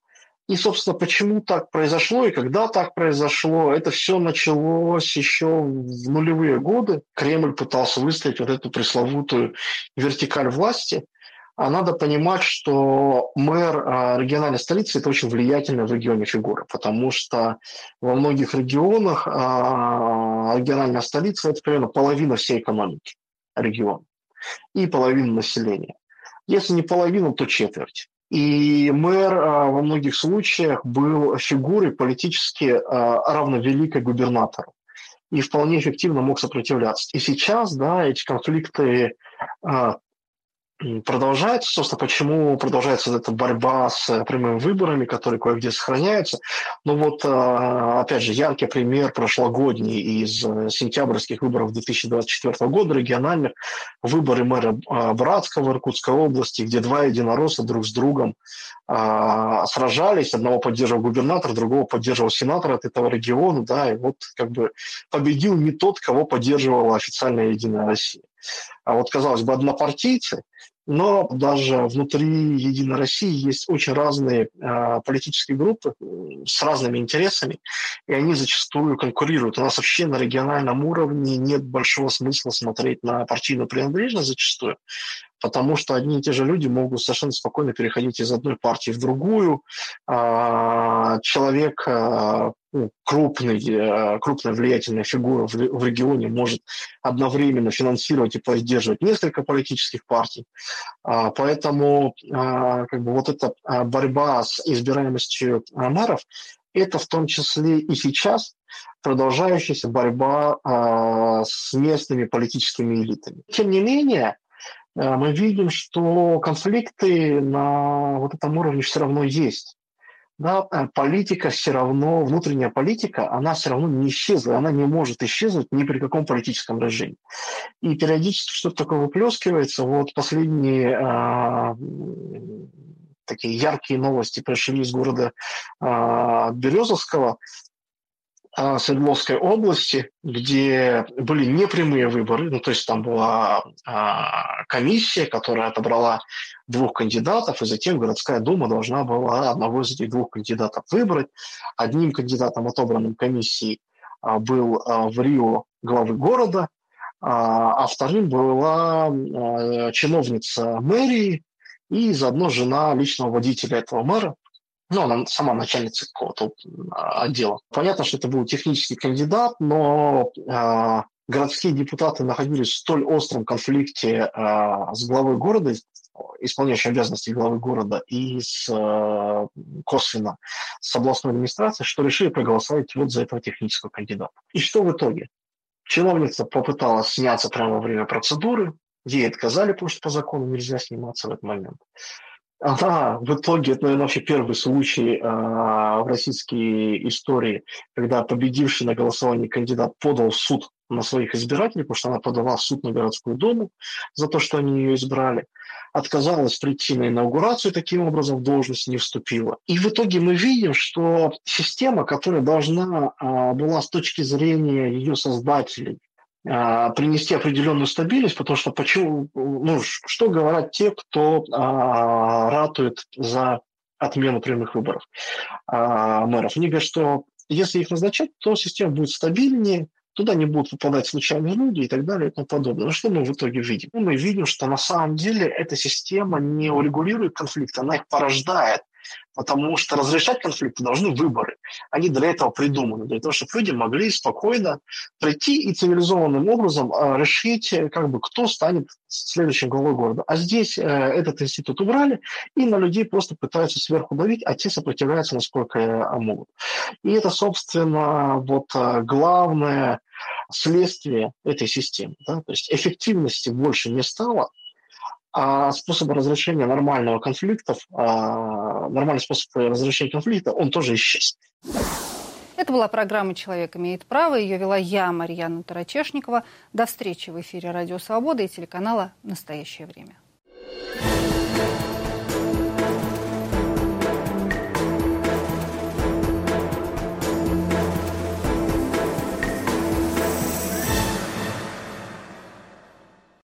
И, собственно, почему так произошло и когда так произошло, это все началось еще в нулевые годы. Кремль пытался выстроить вот эту пресловутую вертикаль власти. А надо понимать, что мэр региональной столицы – это очень влиятельная в регионе фигура, потому что во многих регионах региональная столица – это примерно половина всей экономики региона и половина населения. Если не половину, то четверть. И мэр во многих случаях был фигурой политически равновеликой губернатору и вполне эффективно мог сопротивляться. И сейчас, да, эти конфликты продолжается. Собственно, почему продолжается эта борьба с прямыми выборами, которые кое-где сохраняются. Ну вот, опять же, яркий пример прошлогодний из сентябрьских выборов две тысячи двадцать четвёртого года, региональных, выборы мэра Братского Иркутской области, где два единоросса друг с другом сражались. Одного поддерживал губернатор, другого поддерживал сенатор от этого региона. Да, и вот как бы победил не тот, кого поддерживала официальная «Единая Россия». А вот, казалось бы, однопартийцы, но даже внутри «Единой России» есть очень разные э, политические группы с разными интересами, и они зачастую конкурируют. У нас вообще на региональном уровне нет большого смысла смотреть на партийную принадлежность зачастую, потому что одни и те же люди могут совершенно спокойно переходить из одной партии в другую. Э, человек, э, крупный, э, крупная влиятельная фигура в, в регионе может одновременно финансировать и поддерживать несколько политических партий. Э, поэтому э, как бы вот эта борьба с избираемостью мэров, это в том числе и сейчас продолжающаяся борьба э, с местными политическими элитами. Тем не менее, э, мы видим, что конфликты на вот этом уровне все равно есть. Да, политика все равно, внутренняя политика, она все равно не исчезла, она не может исчезнуть ни при каком политическом режиме. И периодически что-то такое выплескивается. Вот последние э, такие яркие новости пришли из города э, Березовского, э, Свердловской области, где были непрямые выборы, ну то есть там была э, комиссия, которая отобрала двух кандидатов, и затем городская дума должна была одного из этих двух кандидатов выбрать. Одним кандидатом, отобранным комиссией, был в Рио главы города, а вторым была чиновница мэрии и заодно жена личного водителя этого мэра. Ну, она сама начальница какого-то отдела. Понятно, что это был технический кандидат, но городские депутаты находились в столь остром конфликте с главой города, исполняющий обязанности главы города, и с, косвенно с областной администрацией, что решили проголосовать вот за этого технического кандидата. И что в итоге? Чиновница попыталась сняться прямо во время процедуры, ей отказали, потому что по закону нельзя сниматься в этот момент. Она в итоге, это, наверное, вообще первый случай э, в российской истории, когда победивший на голосовании кандидат подал в суд на своих избирателей, потому что она подала в суд на городскую думу за то, что они ее избрали, отказалась прийти на инаугурацию, таким образом в должность не вступила. И в итоге мы видим, что система, которая должна э, была с точки зрения ее создателей принести определенную стабильность, потому что почему, ну, что говорят те, кто а, ратует за отмену прямых выборов а, мэров. Они говорят, что если их назначать, то система будет стабильнее, туда не будут попадать случайные люди и так далее и тому подобное. Но что мы в итоге видим? Мы видим, что на самом деле эта система не урегулирует конфликты, она их порождает. Потому что разрешать конфликты должны выборы. Они для этого придуманы, для того, чтобы люди могли спокойно прийти и цивилизованным образом решить, как бы, кто станет следующим главой города. А здесь э, этот институт убрали, и на людей просто пытаются сверху давить, а те сопротивляются, насколько могут. И это, собственно, вот главное следствие этой системы. Да? То есть эффективности больше не стало, а способ разрешения нормального конфликта, нормальный способ разрешения конфликта, он тоже исчез. Это была программа «Человек имеет право». Ее вела я, Марьяна Тарачешникова. До встречи в эфире Радио Свобода и телеканала «Настоящее время».